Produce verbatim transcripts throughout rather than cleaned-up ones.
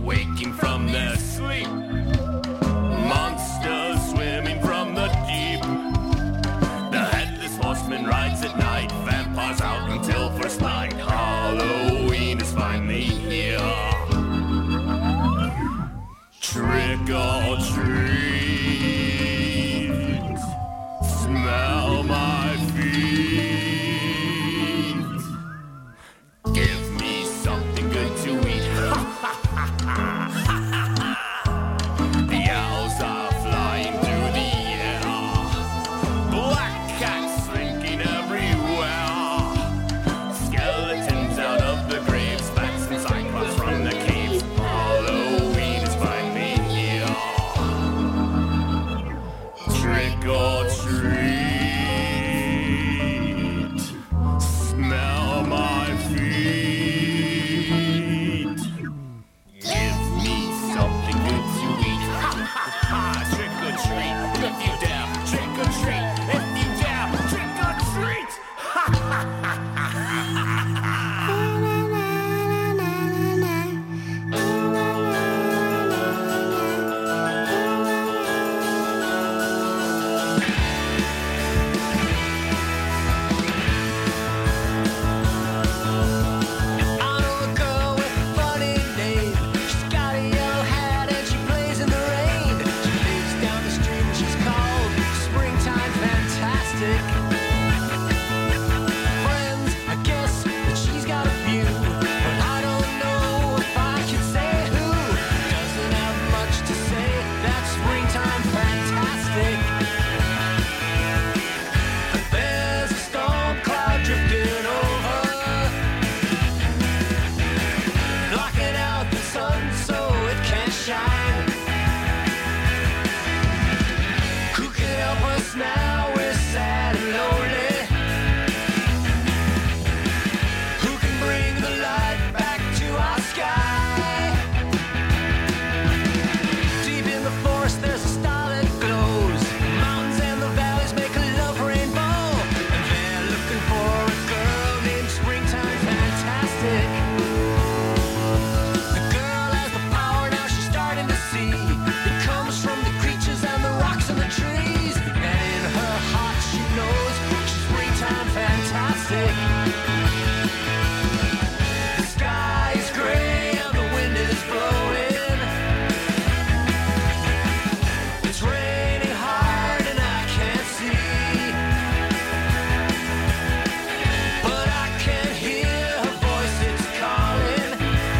waking from their sleep. Monsters swimming from the deep. The headless horseman rides at night. Vampires out until first light. Halloween is finally here. Trick or treat. Smell my feet. Give me something good to eat. The owls are flying through the air. Black cats slinking everywhere. Skeletons out of the graves. Bats and cyclops from the caves. Halloween is finally here. Trick or treat. Smell my feet. Give me something good to eat. Ha ha ha! Trick or treat, if you dare. Trick or treat, if you dare. Trick or treat! Ha ha ha ha ha ha! I know a girl with a funny name. She's got a yellow hat and she plays in the rain. She lives down the street and she's called Springtime Fantastic. Friends, I guess that she's got a few, but I don't know if I can say who. Doesn't have much to say. That's Springtime Fantastic. There's a storm cloud drifting over, blocking out the sun so it can't shine. Who can help us now? We're sad and lonely. Who can bring the light back to our sky? Deep in the forest there's a star that glows. Mountains and the valleys make a love rainbow. And they're looking for a girl named Springtime Fantastic. The girl has the power, now she's starting to see. It comes from the creatures and the rocks and the trees. And in her heart she knows she's Springtime Fantastic. The sky is gray and the wind is blowing. It's raining hard and I can't see, but I can hear her voice, it's calling.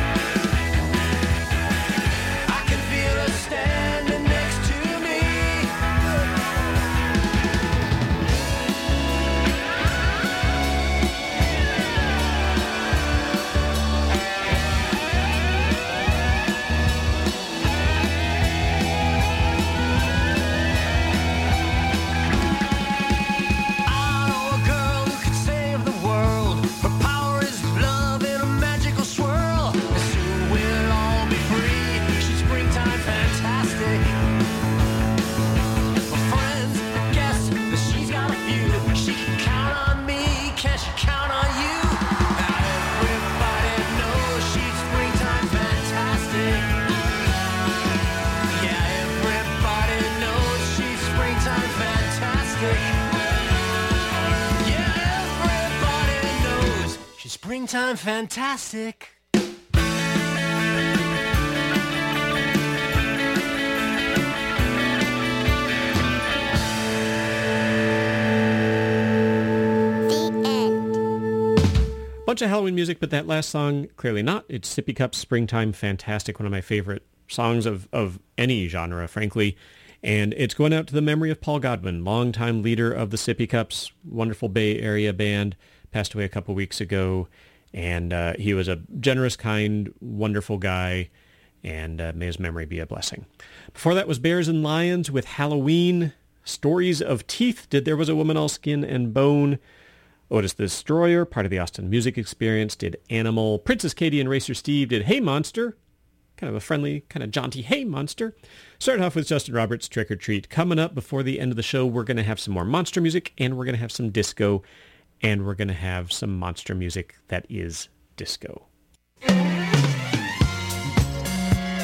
I can feel her standing next to me. I know a girl who could save the world. Her power is love in a magical swirl. And soon we'll all be free. She's Springtime Fantastic. My friends, guess that she's got a few. She can count on me, can she count on you? Everybody knows she's Springtime Fantastic. Yeah, everybody knows she's Springtime Fantastic. Yeah, everybody knows she's Springtime Fantastic. Bunch of Halloween music, but that last song, clearly not. It's Sippy Cup's Springtime Fantastic, one of my favorite songs of, of any genre, frankly. And it's going out to the memory of Paul Godwin, longtime leader of the Sippy Cups, wonderful Bay Area band, passed away a couple weeks ago. And uh, he was a generous, kind, wonderful guy, and uh, may his memory be a blessing. Before that was Bears and Lions with Halloween. Stories of Teeth did There Was a Woman All Skin and Bone. Otis the Destroyer, part of the Austin Music Experience, did Animal. Princess Katie and Racer Steve did Hey Monster. Kind of a friendly, kind of jaunty Hey Monster. Started off with Justin Roberts' Trick or Treat. Coming up before the end of the show, we're going to have some more monster music, and we're going to have some disco, and we're going to have some monster music that is disco.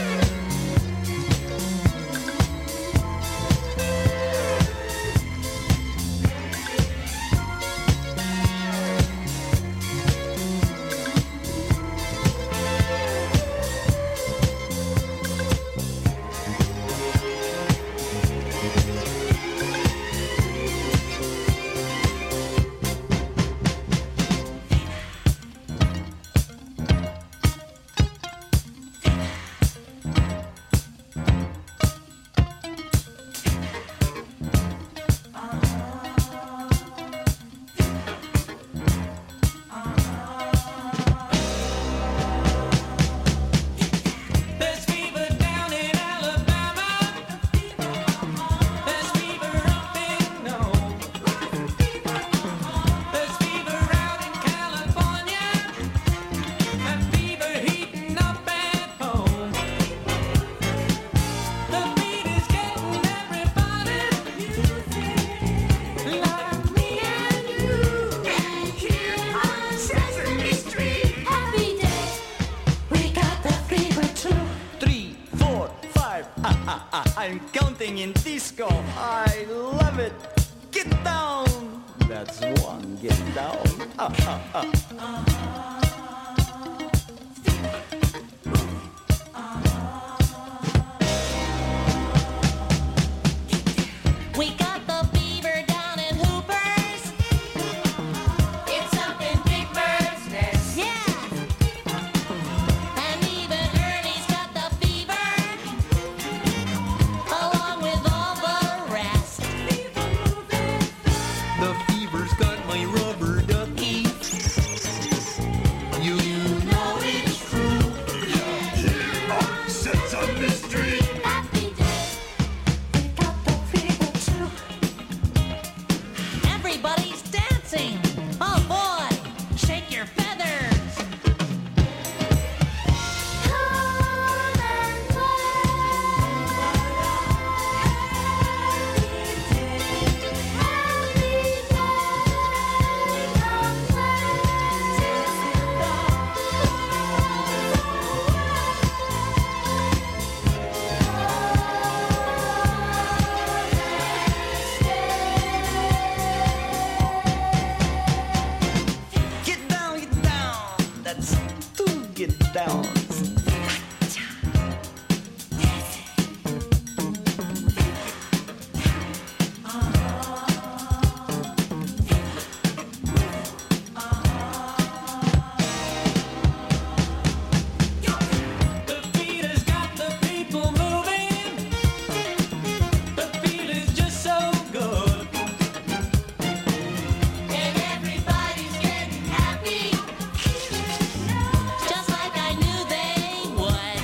I'm counting in disco. I love it. Get down. That's one. Get down. Ah, ah, ah. We got the fever down in Hoopers. It's up in Big Bird's nest. Yeah. And even Ernie's got the fever, along with all the rest. The fever's got my rubber ducky. You know it's true. Sense of mystery. Happy day. We got the fever too. Everybody's dancing. Oh boy, shake your feathers. Come and Get down, get down. That's two get downs. The beat has got the people moving. The beat is just so good. And everybody's getting happy, just like I knew they would.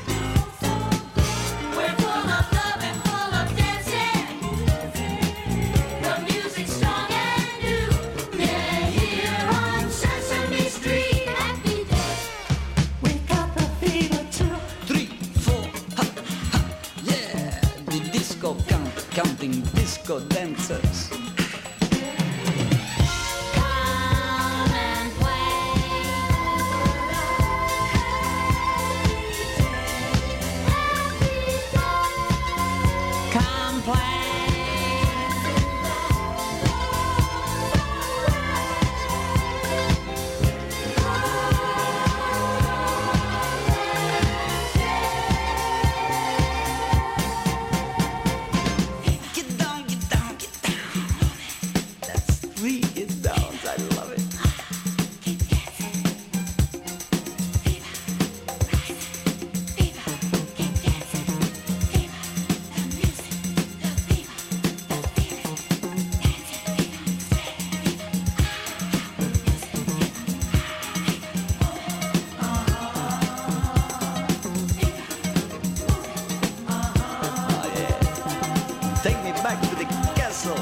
We're full of love and full of dancing. The music's strong and new. Yeah, here on Sesame Street. Happy day. We got the fever too. Three, four, ha, ha. Yeah, the disco count, counting disco dancers. Come and play. Come play. Get down, get down, get down. That's three get downs. I love it. Oh, yeah. Take me back to the castle.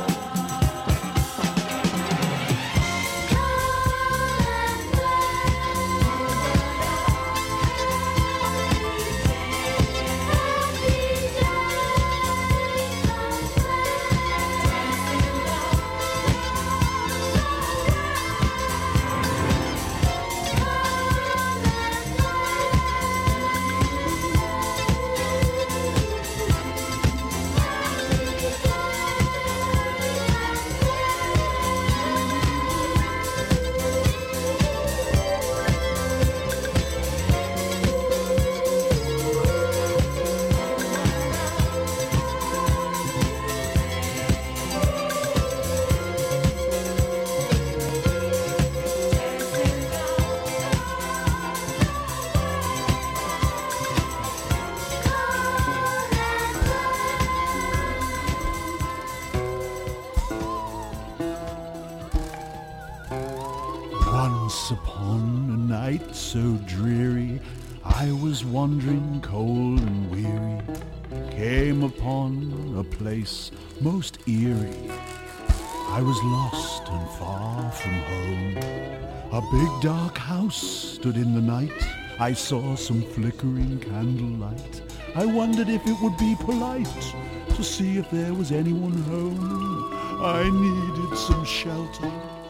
Once upon a night so dreary, I was wandering cold and weary, came upon a place most eerie. I was lost and far from home. A big dark house stood in the night. I saw some flickering candlelight. I wondered if it would be polite to see if there was anyone home. I needed some shelter.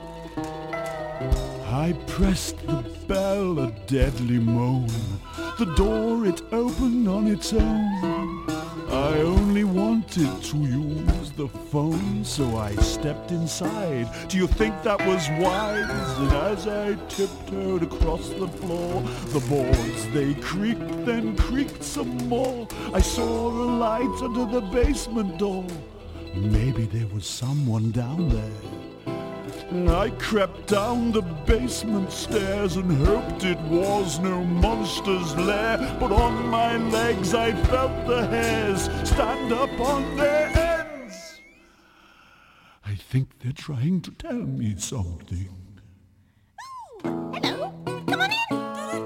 I pressed the bell, a deadly moan. The door, it opened on its own. I only wanted to use the phone, so I stepped inside. Do you think that was wise? And as I tiptoed across the floor, the boards, they creaked, then creaked some more. I saw a light under the basement door. Maybe there was someone down there. I crept down the basement stairs and hoped it was no monster's lair. But on my legs I felt the hairs stand up on their ends. I think they're trying to tell me something. Hello, come on in.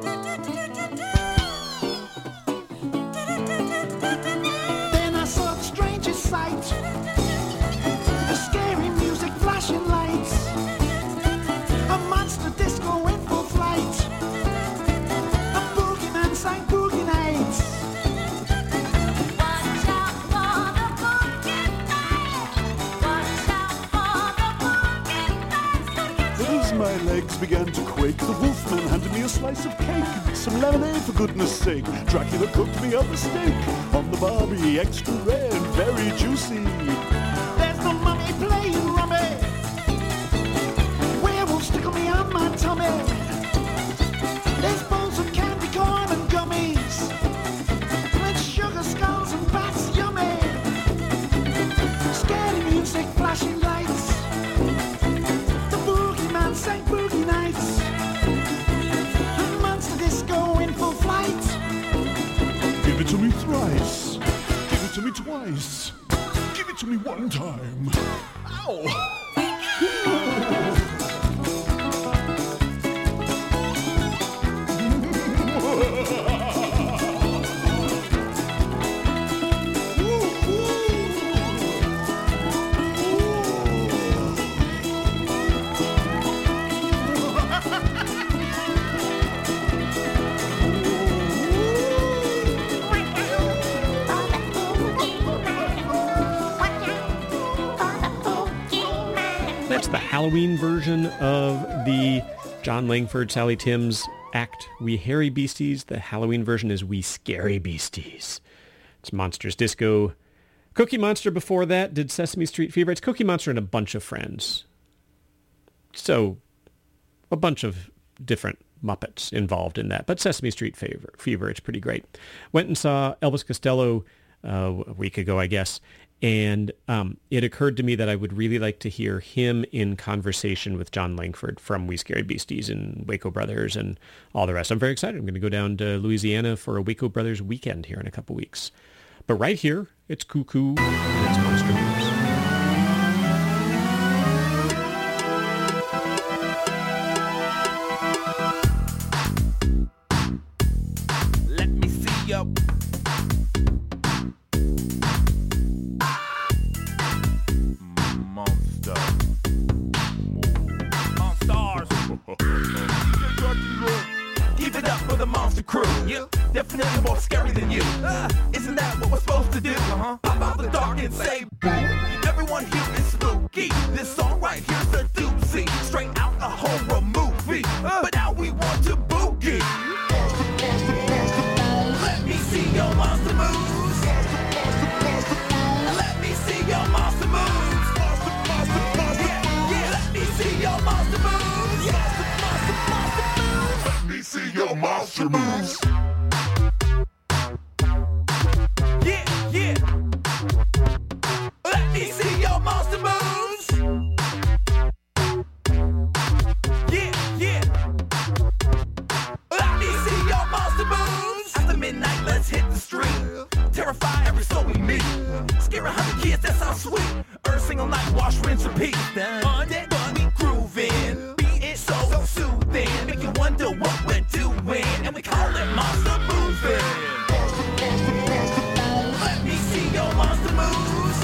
Then I saw the strangest sight. The scary music, flashing lights. A monster disco in full flight. A boogeyman sang boogie nights. Watch out for the boogie nights. Watch out for the boogie nights. But as my legs began to quake, the wolfman handed me a slice of cake. Some lemonade, for goodness sake. Dracula cooked me up a steak on the barbie, extra rare and very juicy. There's no mummy playing rummy. Werewolves tickle me on my tummy. There's bowls of candy corn and gummies. With sugar skulls and bats yummy. Scary music, flashing lights. The boogeyman sang boogie nights. The monster disco in full flight. Give it to me thrice. Give it to me twice. Give it to me one time. Ow! That's the Halloween version of the John Langford, Sally Timms act, We Hairy Beasties. The Halloween version is We Scary Beasties. It's Monsters Disco. Cookie Monster before that did Sesame Street Fever. It's Cookie Monster and a bunch of friends. So a bunch of different Muppets involved in that. But Sesame Street Fever, Fever it's pretty great. Went and saw Elvis Costello uh, a week ago, I guess. And um, it occurred to me that I would really like to hear him in conversation with John Langford from We Scary Beasties and Waco Brothers and all the rest. I'm very excited. I'm going to go down to Louisiana for a Waco Brothers weekend here in a couple weeks. But right here, it's Cuckoo and it's Monster Moves. Let me see your monster. Monstars. Give it up for the monster crew. Yeah. Definitely more scary than you. Uh, isn't that what we're supposed to do? Uh-huh. Pop out the dark and say boo. Everyone here is spooky. This song right here's a doozy. Straight out a horror movie. Uh, but now we want to boogie. Let me see your monster moves. Let me see your monster moves. Yeah, yeah. Let me see your monster moves. Let me see your monster moves. Yeah, yeah. Let me see your monster moves. Yeah, yeah. Let me see your monster moves. After midnight, let's hit the street. Terrify every soul we meet. Scare a hundred kids, that sounds sweet. Earth single night, wash, rinse, repeat. Undead bunny grooving. Beat it so, so soothing. Make you wonder what we're doing. And we call it monster moving. Let me see your monster moves.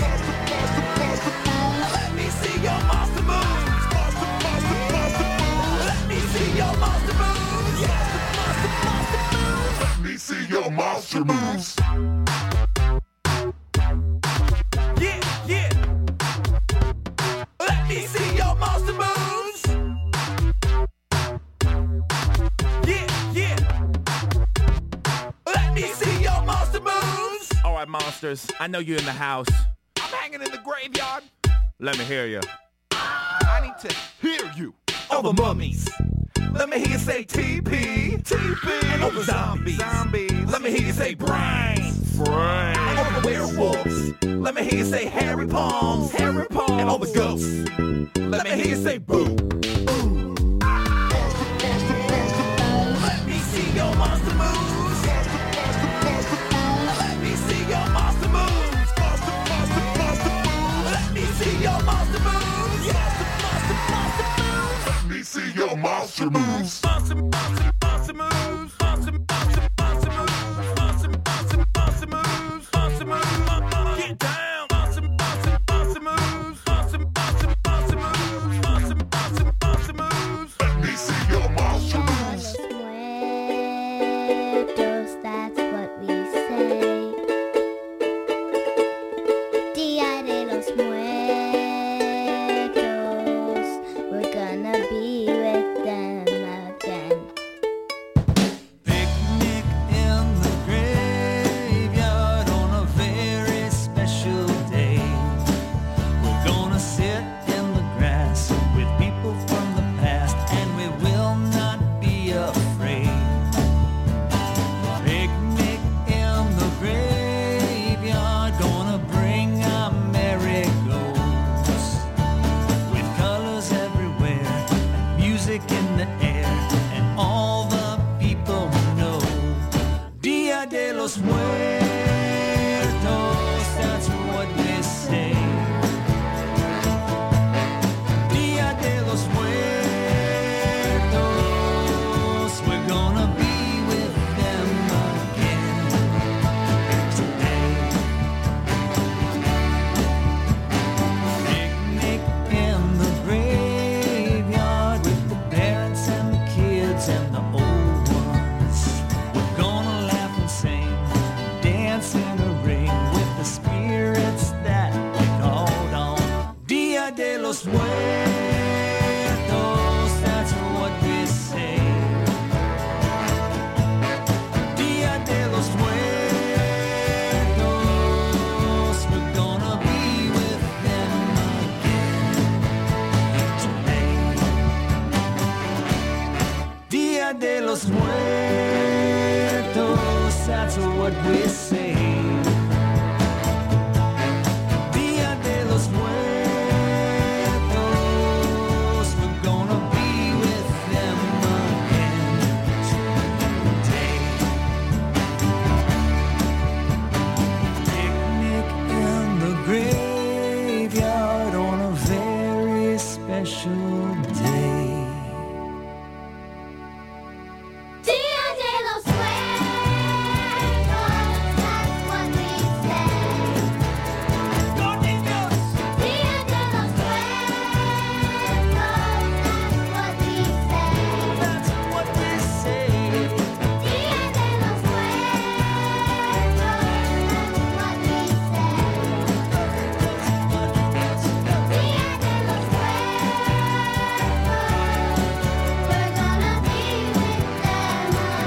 Let me see your monster moves. Let me see your monster moves. Let me see your monster moves. Yeah, yeah. Let me see your monster moves. Yeah, yeah. Let me graveyard monsters. I know you're in the house. I'm hanging in the graveyard. Let me hear you. I need to hear you. All the mummies. Let me hear you say T P. T P. And all the zombies. Zombies. Let me hear you say brains. Brains. And all the werewolves. Let me hear you say hairy palms. Hairy palms. And all the ghosts. Let me hear you say boo. Let me see your monster moves. Let me see your monster moves. Let me see your monster moves. Let me see your monster moves. Monster, monster, monster moves. Monster, monster, monster moves. Monster, monster, monster moves. Monster moves. Get down. Monster, monster, monster moves. Monster, monster, monster moves. Monster, monster, monster moves. Let me see your monster moves. Muertos, that's what we say. Dia de los Muertos, we're gonna be with them again. Picnic in the graveyard on a very special day. We're gonna sit in the grass with people from the past, and we will not be afraid. Picnic in the graveyard, gonna bring our merry ghosts with colors everywhere and music in the air, and all the people know Dia de los Muertos, that's what we say. Dia de los Muertos, we're gonna be with them again today. Picnic in the graveyard with the parents and the kids and the old ones. We're gonna laugh and sing, dance in a ring with the spirits that we called on. Dia de los Muertos, that's what we say. Dia de los Muertos, we're gonna be with them again today. Dia de los Muertos, that's what we say. Dia de los Muertos, we're gonna be with them again today. Picnic in the graveyard on a very special day. Dia de los Muertos, that's what we say. Go Niños! Dia de los Muertos, that's what we say. That's what we say. Dia de los Muertos, that's what we say. Dia de los Muertos, we're gonna be with them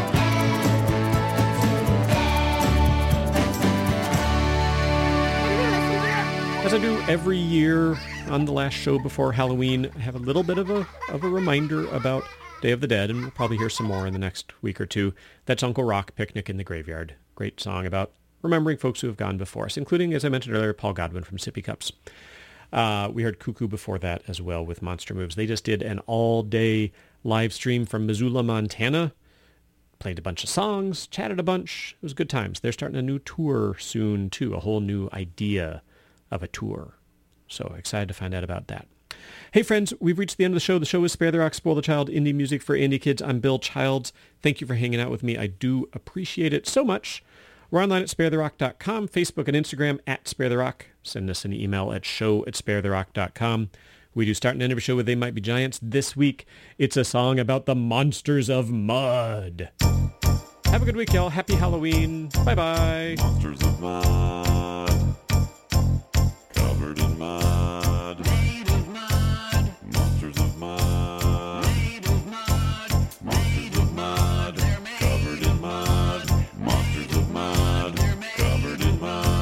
again today. As I do every year on the last show before Halloween, I have a little bit of a of a reminder about Day of the Dead, and we'll probably hear some more in the next week or two. That's Uncle Rock, Picnic in the Graveyard. Great song about remembering folks who have gone before us, including, as I mentioned earlier, Paul Godwin from Sippy Cups. Uh, we heard Cuckoo before that as well with Monster Moves. They just did an all-day live stream from Missoula, Montana. Played a bunch of songs, chatted a bunch. It was good times. They're starting a new tour soon, too, a whole new idea of a tour. So excited to find out about that. Hey, friends, we've reached the end of the show. The show is Spare the Rock, Spoil the Child, Indie Music for Indie Kids. I'm Bill Childs. Thank you for hanging out with me. I do appreciate it so much. We're online at spare the rock dot com, Facebook and Instagram at Spare the Rock. Send us an email at show at spare the rock dot com. We do start and end every show with They Might Be Giants. This week, it's a song about the monsters of mud. Have a good week, y'all. Happy Halloween. Bye-bye. Monsters of mud, covered in mud. Made of mud. Monsters of mud. Made of mud. Monsters of mud, covered in mud. Monsters of mud, covered in mud.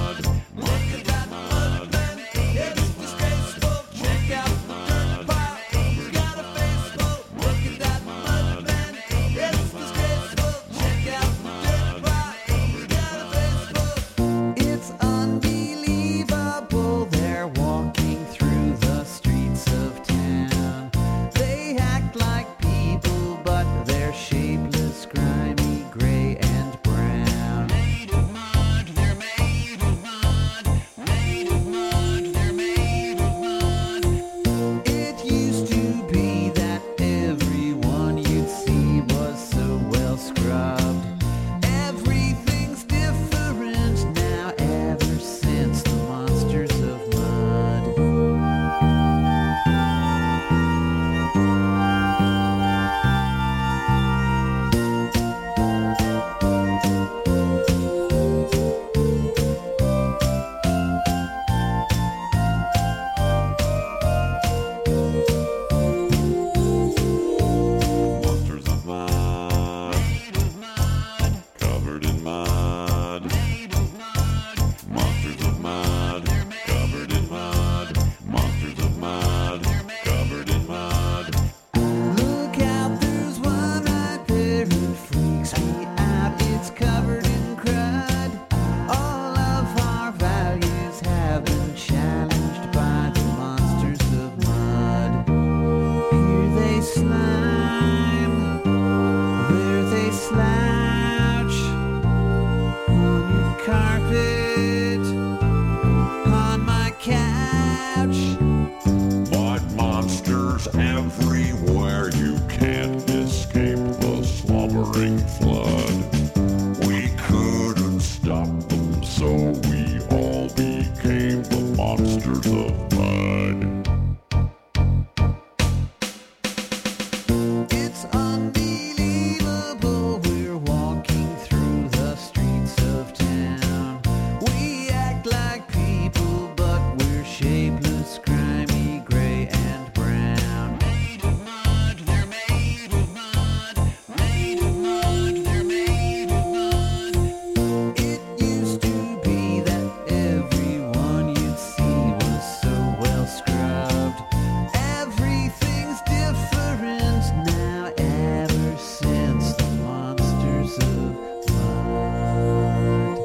everywhere. You can't escape the slobbering flood. We couldn't stop them, so we all became the monsters of mud. It's unbelievable, we're walking through the streets of town. We act like people, but we're shapeless, grimy, gray and brown. Made of mud, they're made of mud. Made of mud, they're made of mud. It used to be that everyone you'd see was so well scrubbed. Everything's different now ever since the monsters of mud.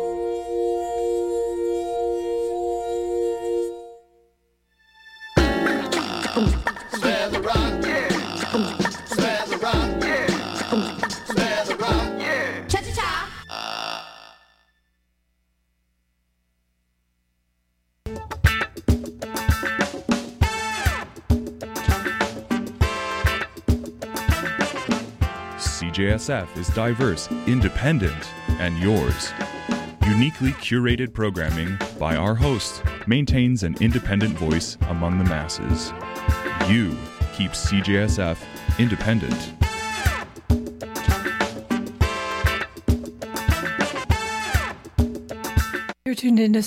Spare the rock, yeah. Spare the rock, yeah. Spare the rock, yeah. Cha-cha-cha. C J S F is diverse, independent, and yours. Uniquely curated programming by our hosts maintains an independent voice among the masses. You keep C J S F independent. You're tuned into